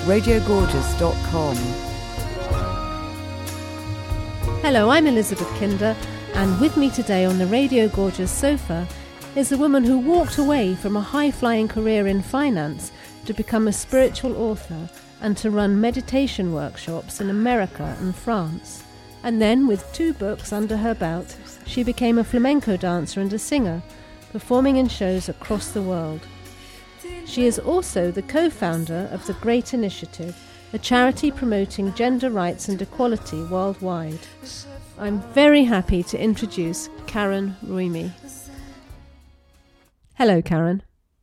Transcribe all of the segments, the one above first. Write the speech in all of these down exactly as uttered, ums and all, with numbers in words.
radio gorgeous dot com. Hello, I'm Elizabeth Kinder, and with me today on the Radio Gorgeous sofa is a woman who walked away from a high-flying career in finance to become a spiritual author and to run meditation workshops in America and France. And then, with two books under her belt, she became a flamenco dancer and a singer, performing in shows across the world. She is also the co-founder of The Great Initiative, a charity promoting gender rights and equality worldwide. I'm very happy to introduce Karen Ruimi. Hello, Karen.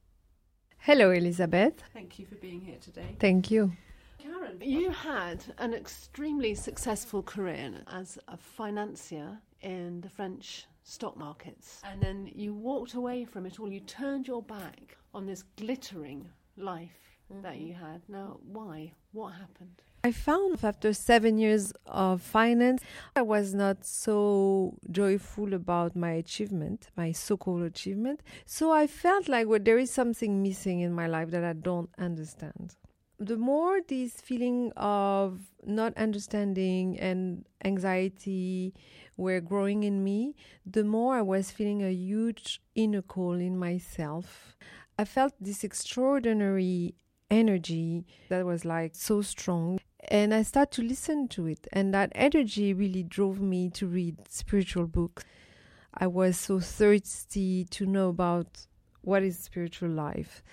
Hello, Elizabeth. Thank you for being here today. Thank you. Karen, you had an extremely successful career as a financier in the French stock markets, and then you walked away from it all. You turned your back on this glittering life mm-hmm. that you had. Now, why? What happened? I found after seven years of finance, I was not so joyful about my achievement, my so-called achievement. So I felt like well, there is something missing in my life that I don't understand. The more this feeling of not understanding and anxiety were growing in me, the more I was feeling a huge inner call in myself. I felt this extraordinary energy that was like so strong. And I started to listen to it. And that energy really drove me to read spiritual books. I was so thirsty to know about what is spiritual life.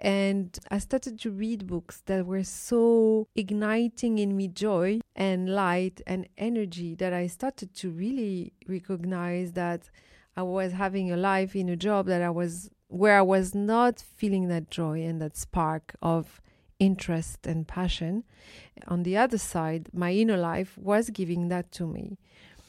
And I started to read books that were so igniting in me joy and light and energy that I started to really recognize that I was having a life in a job that I was where I was not feeling that joy and that spark of interest and passion. On the other side, my inner life was giving that to me.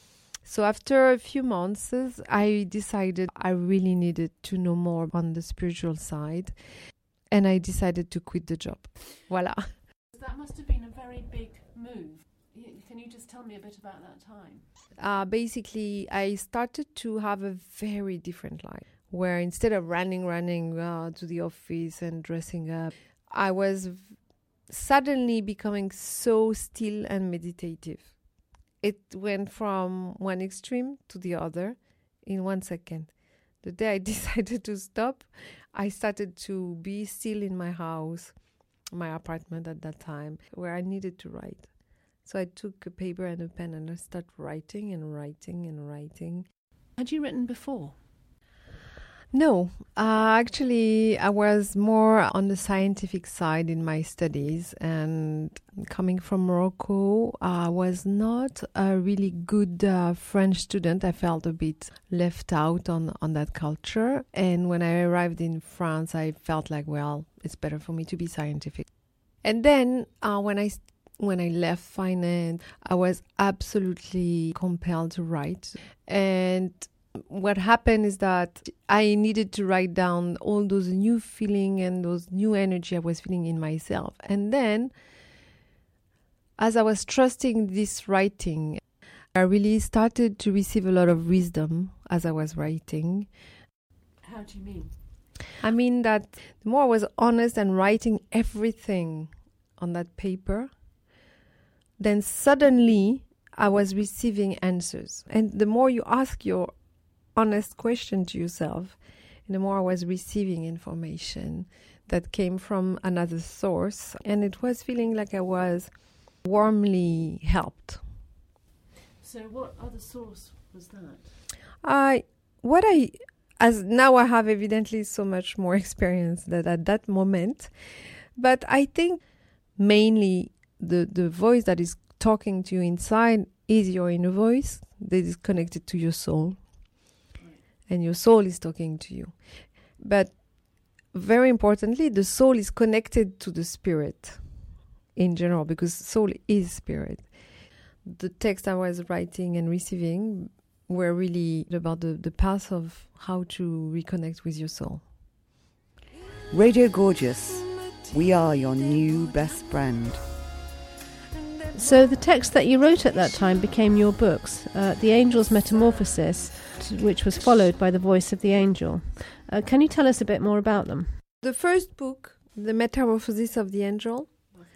So after a few months, I decided I really needed to know more on the spiritual side. And I decided to quit the job. Voila. That must have been a very big move. Can you just tell me a bit about that time? Uh, basically, I started to have a very different life, where instead of running, running uh, to the office and dressing up, I was v- suddenly becoming so still and meditative. It went from one extreme to the other in one second. The day I decided to stop, I started to be still in my house, my apartment at that time, where I needed to write. So I took a paper and a pen and I started writing and writing and writing. Had you written before? No, uh, actually, I was more on the scientific side in my studies, and coming from Morocco, I was not a really good uh, French student. I felt a bit left out on, on that culture. And when I arrived in France, I felt like, well, it's better for me to be scientific. And then uh, when I when I left finance, I was absolutely compelled to write. And what happened is that I needed to write down all those new feeling and those new energy I was feeling in myself. And then, as I was trusting this writing, I really started to receive a lot of wisdom as I was writing. How do you mean? I mean that the more I was honest and writing everything on that paper, then suddenly I was receiving answers. And the more you ask your honest question to yourself, and the more I was receiving information that came from another source, and it was feeling like I was warmly helped. So what other source was that? I what I as now I have evidently so much more experience than at that moment, but I think mainly the the voice that is talking to you inside is your inner voice that is connected to your soul. And your soul is talking to you. But very importantly, the soul is connected to the spirit in general, because soul is spirit. The text I was writing and receiving were really about the, the path of how to reconnect with your soul. Radio Gorgeous, we are your new best friend. So the text that you wrote at that time became your books, uh, The Angel's Metamorphosis, which was followed by The Voice of the Angel. Uh, can you tell us a bit more about them? The first book, The Metamorphosis of the Angel,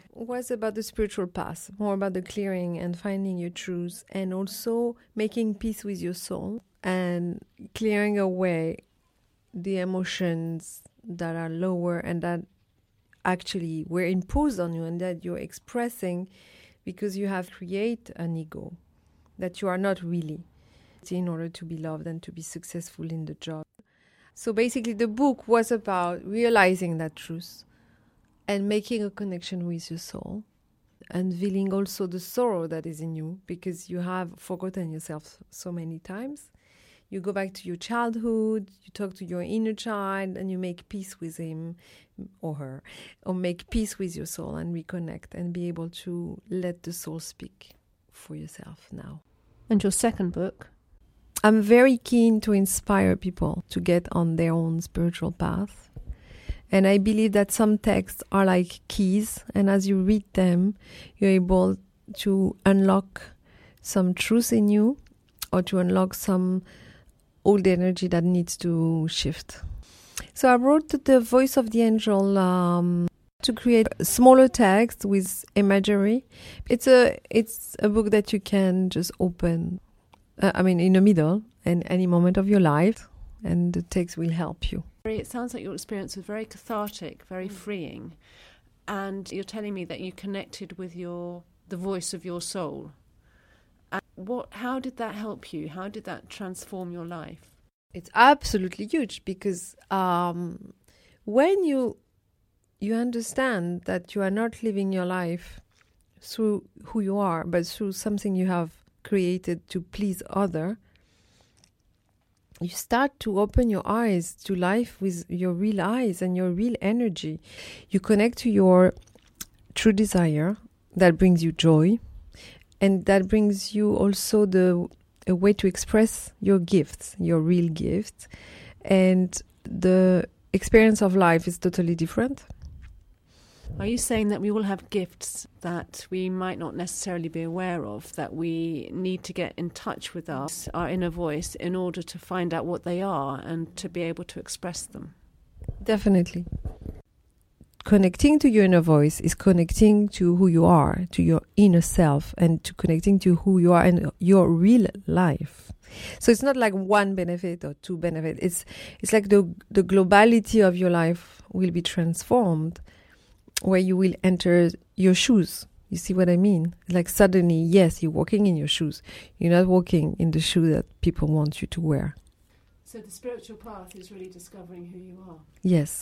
was about the spiritual path, more about the clearing and finding your truth, and also making peace with your soul and clearing away the emotions that are lower and that actually were imposed on you and that you're expressing because you have created an ego that you are not really in order to be loved and to be successful in the job. So basically the book was about realizing that truth and making a connection with your soul, unveiling also the sorrow that is in you because you have forgotten yourself so many times. You go back to your childhood, you talk to your inner child, and you make peace with him or her, or make peace with your soul and reconnect and be able to let the soul speak for yourself now. And your second book? I'm very keen to inspire people to get on their own spiritual path. And I believe that some texts are like keys, and as you read them, you're able to unlock some truth in you or to unlock some old energy that needs to shift. So I wrote The Voice of the Angel um, to create a smaller text with imagery. It's a it's a book that you can just open, uh, I mean, in the middle, in any moment of your life, and the text will help you. It sounds like your experience was very cathartic, very mm. freeing, and you're telling me that you connected with your the voice of your soul. And what? How did that help you? How did that transform your life? It's absolutely huge because um, when you you understand that you are not living your life through who you are, but through something you have created to please other, you start to open your eyes to life with your real eyes and your real energy. You connect to your true desire that brings you joy, and that brings you also the a way to express your gifts, your real gifts. And the experience of life is totally different. Are you saying that we all have gifts that we might not necessarily be aware of, that we need to get in touch with us, our inner voice, in order to find out what they are and to be able to express them? Definitely. Connecting to your inner voice is connecting to who you are, to your inner self, and to connecting to who you are and your real life. So it's not like one benefit or two benefits. It's it's like the the globality of your life will be transformed, where you will enter your shoes. You see what I mean? Like suddenly, yes, you're walking in your shoes. You're not walking in the shoe that people want you to wear. So the spiritual path is really discovering who you are. Yes.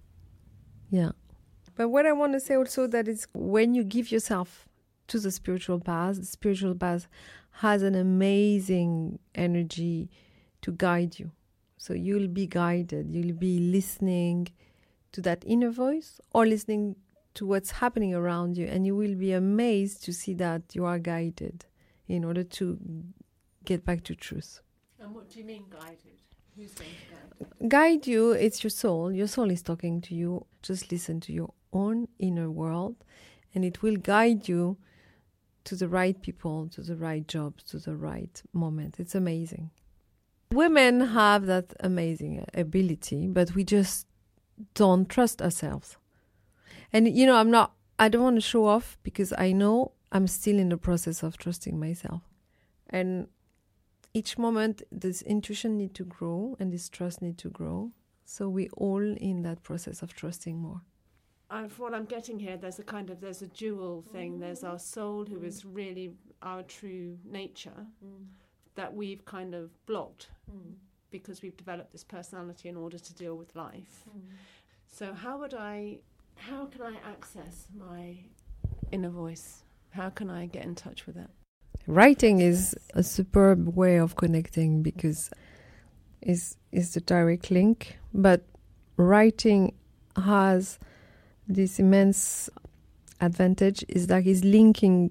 Yeah. But what I want to say also that is when you give yourself to the spiritual path, the spiritual path has an amazing energy to guide you. So you'll be guided. You'll be listening to that inner voice or listening to what's happening around you, and you will be amazed to see that you are guided in order to get back to truth. And what do you mean guided? Who's going to guide? Guide you, it's your soul. Your soul is talking to you. Just listen to your own inner world, and it will guide you to the right people, to the right jobs, to the right moment. It's amazing. Women have that amazing ability, but we just don't trust ourselves. And, you know, I'm not, I don't want to show off because I know I'm still in the process of trusting myself. And each moment, this intuition need to grow and this trust need to grow. So we all in that process of trusting more. And for what I'm getting here, there's a kind of, there's a dual thing. Mm. There's our soul, who mm. is really our true nature, mm. that we've kind of blocked mm. because we've developed this personality in order to deal with life. Mm. So how would I, how can I access my inner voice? How can I get in touch with it? Writing is a superb way of connecting because it's, it's the direct link, but writing has this immense advantage is that it's linking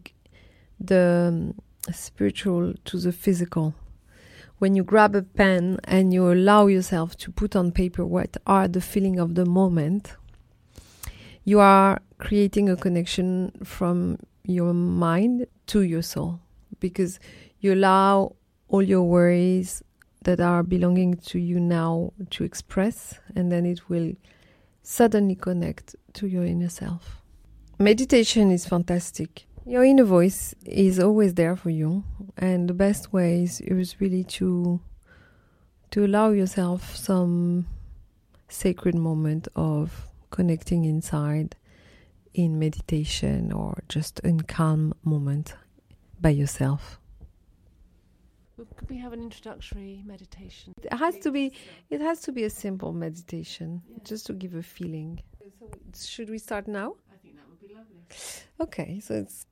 the um, spiritual to the physical. When you grab a pen and you allow yourself to put on paper what are the feeling of the moment, you are creating a connection from your mind to your soul, because you allow all your worries that are belonging to you now to express, and then it will suddenly connect to your inner self. Meditation is fantastic. Your inner voice is always there for you, and the best way is, is really to to allow yourself some sacred moment of connecting inside in meditation or just in calm moment by yourself. Could we have an introductory meditation? It has to be it has to be a simple meditation, yeah. Just to give a feeling. So should we start now? I think that would be lovely. Okay, so it's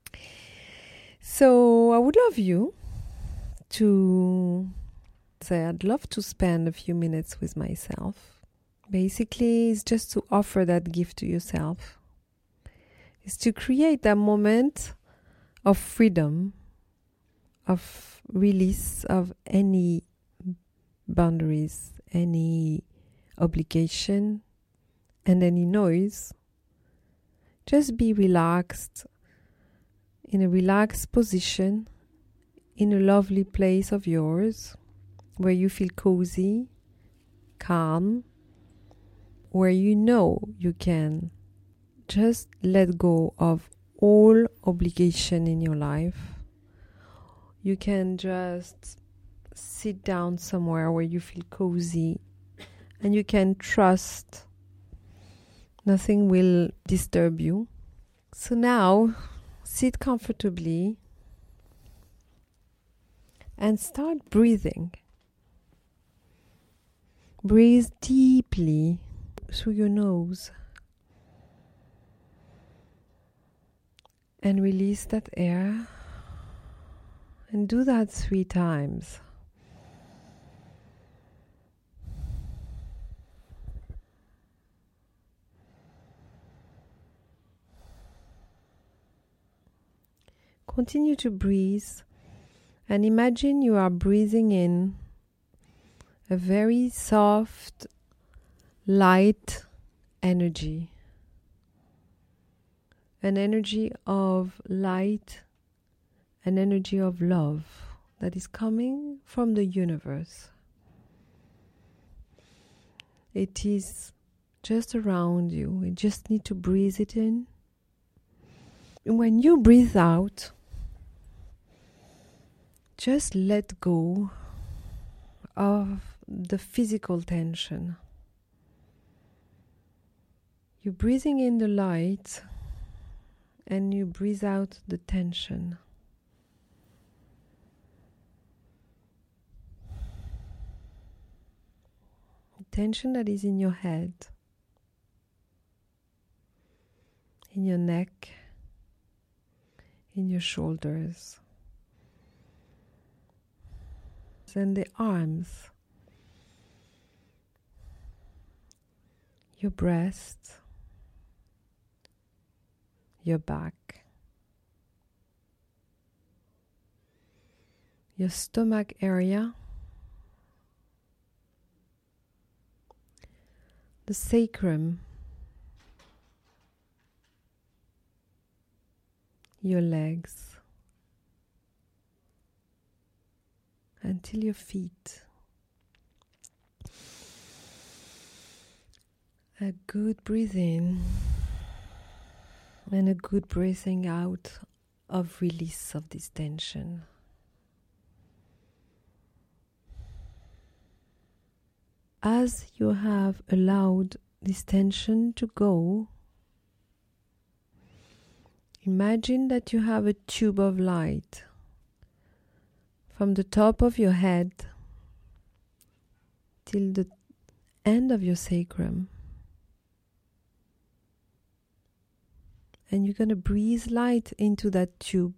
so I would love you to say I'd love to spend a few minutes with myself. Basically, it's just to offer that gift to yourself. It's to create that moment of freedom, of release of any boundaries, any obligation, and any noise. Just be relaxed, in a relaxed position, in a lovely place of yours, where you feel cozy, calm, where you know you can just let go of all obligation in your life. You can just sit down somewhere where you feel cozy, and you can trust nothing will disturb you. So now, sit comfortably and start breathing. Breathe deeply through your nose and release that air. And do that three times. Continue to breathe and imagine you are breathing in a very soft, light energy. An energy of light, an energy of love that is coming from the universe. It is just around you. You just need to breathe it in. And when you breathe out, just let go of the physical tension. You're breathing in the light and you breathe out the tension. Tension that is in your head, in your neck, in your shoulders, and the arms, your breast, your back, your stomach area, the sacrum, your legs, until your feet. A good breath in and a good breathing out of release of this tension. As you have allowed this tension to go, imagine that you have a tube of light from the top of your head till the end of your sacrum. And you're going to breathe light into that tube.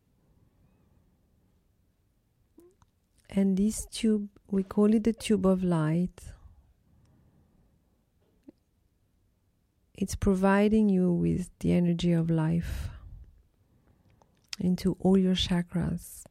And this tube, we call it the tube of light. It's providing you with the energy of life into all your chakras.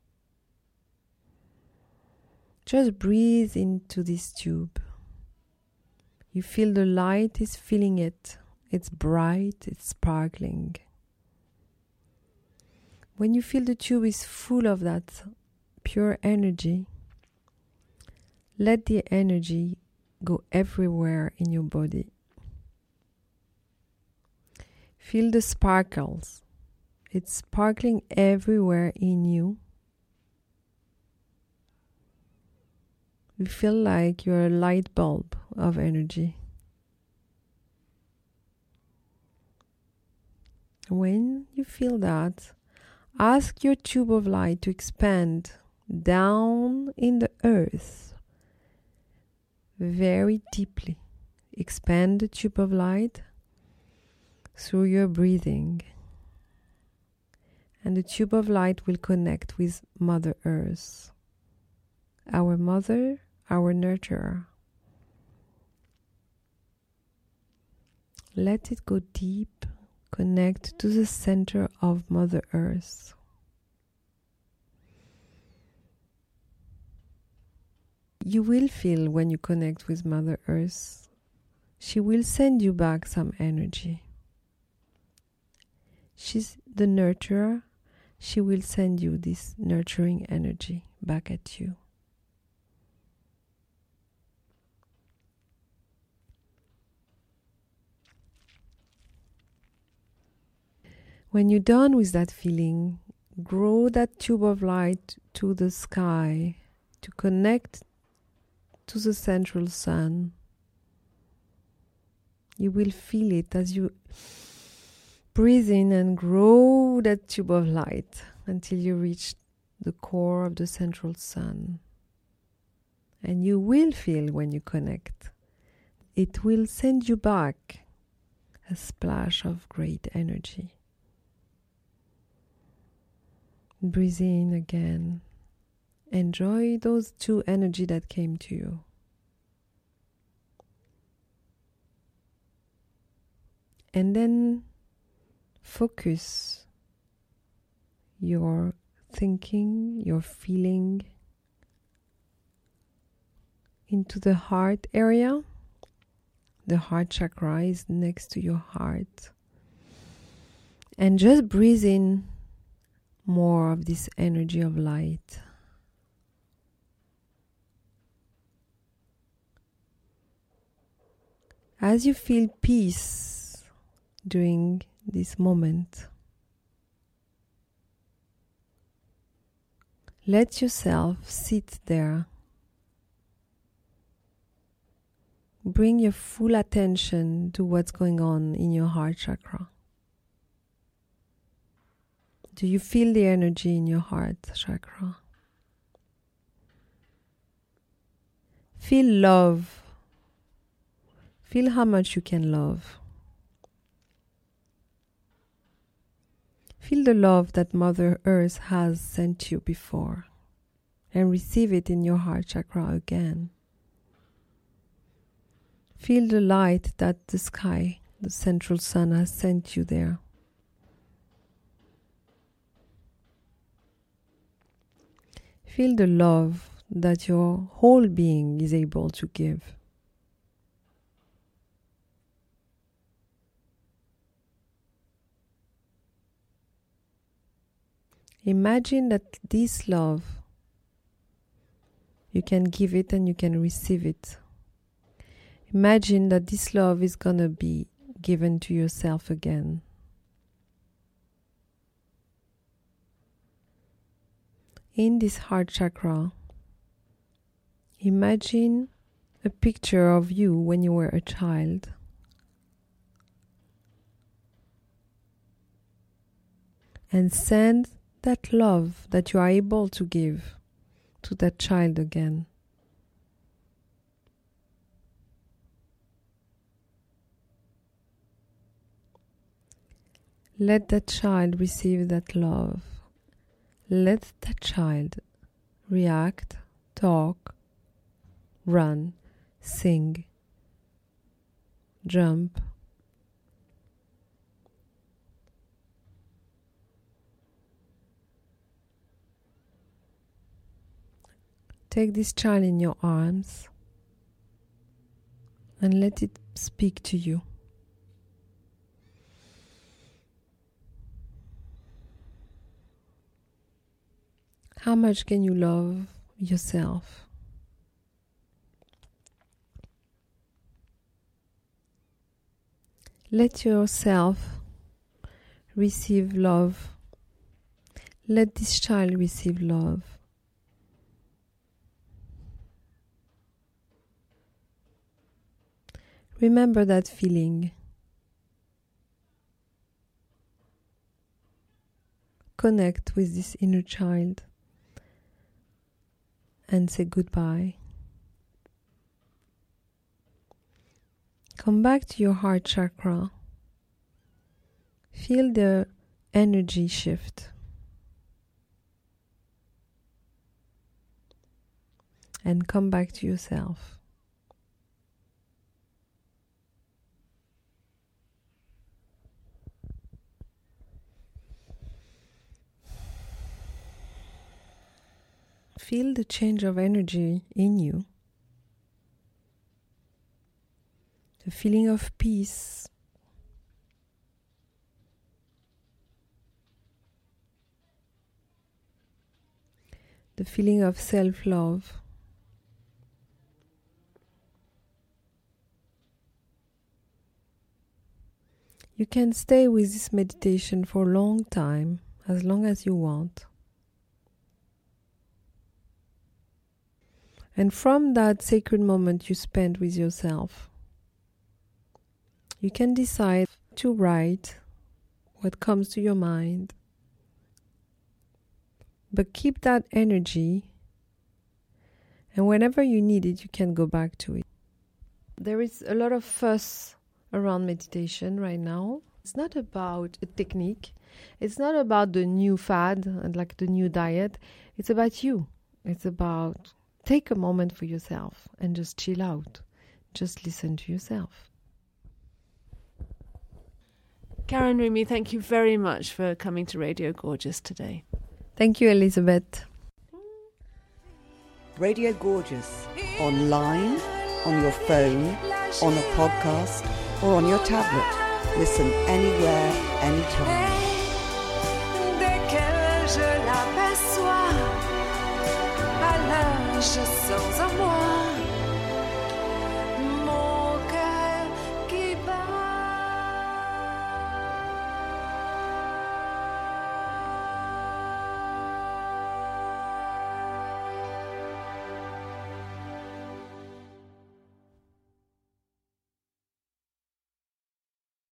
Just breathe into this tube. You feel the light is filling it. It's bright, it's sparkling. When you feel the tube is full of that pure energy, let the energy go everywhere in your body. Feel the sparkles. It's sparkling everywhere in you. You feel like you're a light bulb of energy. When you feel that, ask your tube of light to expand down in the earth very deeply. Expand the tube of light through your breathing. And the tube of light will connect with Mother Earth, our mother, our nurturer. Let it go deep, connect to the center of Mother Earth. You will feel when you connect with Mother Earth, she will send you back some energy. She's the nurturer. She will send you this nurturing energy back at you. When you're done with that feeling, grow that tube of light to the sky to connect to the central sun. You will feel it as you breathe in and grow that tube of light until you reach the core of the central sun. And you will feel when you connect. It will send you back a splash of great energy. Breathe in again. Enjoy those two energy that came to you. And then focus your thinking, your feeling into the heart area. The heart chakra is next to your heart. And just breathe in more of this energy of light. As you feel peace during this moment, let yourself sit there. Bring your full attention to what's going on in your heart chakra. Do you feel the energy in your heart chakra? Feel love. Feel how much you can love. Feel the love that Mother Earth has sent you before and receive it in your heart chakra again. Feel the light that the sky, the central sun, has sent you there. Feel the love that your whole being is able to give. Imagine that this love, you can give it and you can receive it. Imagine that this love is going to be given to yourself again. In this heart chakra, imagine a picture of you when you were a child. And send that love that you are able to give to that child again. Let that child receive that love. Let that child react, talk, run, sing, jump. Take this child in your arms and let it speak to you. How much can you love yourself? Let yourself receive love. Let this child receive love. Remember that feeling. Connect with this inner child and say goodbye. Come back to your heart chakra. Feel the energy shift. And come back to yourself. Feel the change of energy in you. The feeling of peace. The feeling of self-love. You can stay with this meditation for a long time, as long as you want. And from that sacred moment you spend with yourself, you can decide to write what comes to your mind. But keep that energy, and whenever you need it, you can go back to it. There is a lot of fuss around meditation right now. It's not about a technique. It's not about the new fad and like the new diet. It's about you. It's about take a moment for yourself and just chill out. Just listen to yourself. Karen Rumi, thank you very much for coming to Radio Gorgeous today. Thank you, Elizabeth. Radio Gorgeous, online, on your phone, on a podcast, or on your tablet. Listen anywhere, anytime. Dès que je l'aperçois, alors je sens en moi